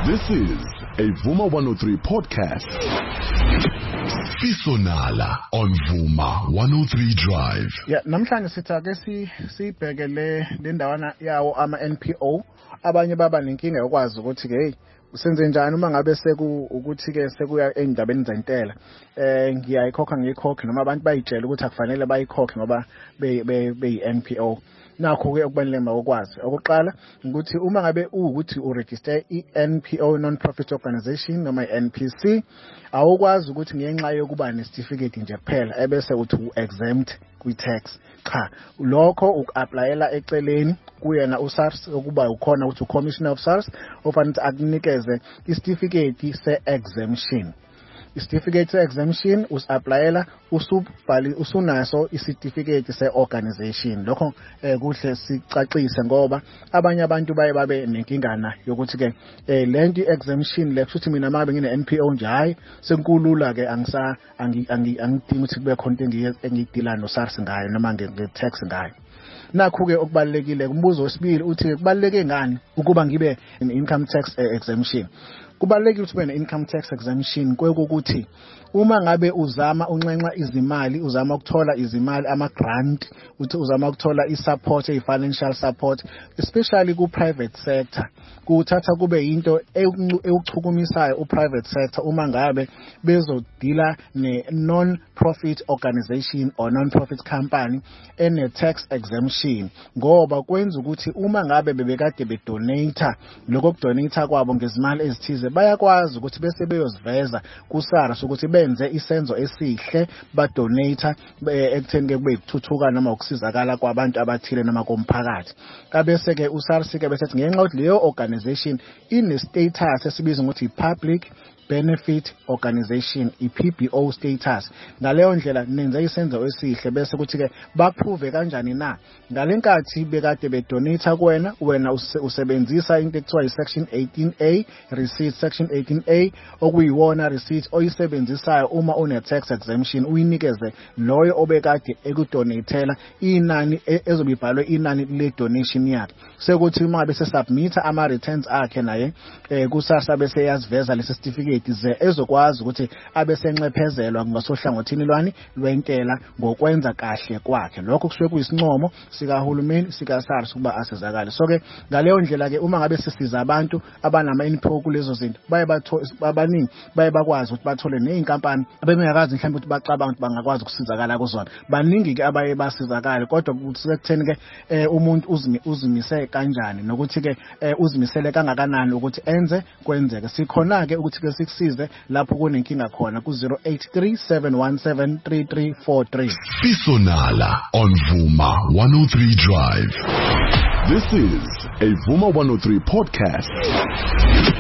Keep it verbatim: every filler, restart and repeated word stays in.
This is a Vuma one oh three podcast. Fisonala on Vuma one oh three Drive. Yeah, namhlanje sithathe si sibheke le le ndawana yawo ama N P O. Abanye baba nenkinga yokwazi ukuthi ke hey usenze njani uma ngabe seku ukuthi ke sekuya endabeni zentela. Eh ngiyayikhokha ngiyikhokhe noma abantu bayitshela ukuthi akufanele bayikhokhe ngoba be be N P O. Nakho ke okubaluleke ukwazi okokuqala ukuthi uma ngabe ukuthi uregister i-N P O non-profit organization noma i-N P C awukwazi ukuthi ngenxa yokuba ne-certificate nje kuphela ebese uthi u-exempt kwi-tax. Cha, lokho uku-applyela eceleni kuyena uSARS okuba ukhona ukuthi u-Commissioner of SARS ofanele akunikeze i-certificate se-exemption. I-certificate se-exemption us-applyela usubhali usunaso i-certificate se-organization. Lokho eh kuhle sicacise ngoba abanye abantu baye babe nenkingana yokuthi ke eh lento i-exemption le futhi mina mabe ngine N P O nje hayi senkulula ke angisa angidingi ukuthi kube khona into engidila no SARS ngayo noma nge-tax ngayo. Nakho ke okubalekile kumbuzo wesibili uthi kubaleke ngani ukuba ngibe income tax exemption. Kubalekile ukuthi ube ne-income tax exemption kwekukuthi uma ngabe uzama unxenxa izimali uzama ukuthola izimali ama grant uthi uzama ukuthola i-support i-financial support especially ku private sector kuthatha kube into ewuchukumisayo u private sector uma ngabe bezodila ne non profit organization or non profit company ene tax exemption ngoba kwenza ukuthi uma ngabe bebekade be donate lokho kudonate kwabo ngezimali ezithize bayakwazi ukuthi bese beyoziveza ku SARS ukuthi benze isenzo esihle ba donate ekutheni ke kube ukuthuthuka noma ukusizakala kwabantu abathile noma komphakathi. Kabese ke u SARS ke bese ngenxa ukuthi leyo organization ine status esibiza ukuthi public benefit organization i-P B O status. Ngaleyo ndlela nenze isenzo esihle bese kuthi ke baprove kanjani na ngalenkathi bekade be donate kuwena wena usebenzisa into ekuthiwa i-section eighteen A receipt section eighteen A okuyiwona receipt oyisebenzisayo uma une tax exemption uyinikeze loyo obekade ekudonatela inani ezobibhalwe inani le donation yakhe sekuthi uma bese submit ama returns akhe naye ku SARS bese yaziveza lesi certificate ze ezokwazi ukuthi abesenxephezelwa ngasohlangothini lwani lwentela ngokwenza kahle kwakhe. Lokho kusuke kuyisincomo sikahulumeni sika SARS kuba asizakale. So ke ngaleyo ndlela ke uma ngabe sisiza abantu abanama N P O kulezo zinto baye babaningi baye bakwazi ukuthi bathole nezinkampani abengakazi mhlawumbe ukuthi bacabanga ukuthi bangakwazi ukusizakala kuzona. Baningi ke abaye basizakale kodwa kusuke kutheni ke umuntu uzimise kanjani nokuthi ke uzimisele kangakanani ukuthi enze kwenzeke. Sikhona ke ukuthi ke size lapho kunenkinga khona ku zero eight three seven one seven three three four three. Fisonala on Vuma one oh three Drive. This is a Vuma one oh three podcast.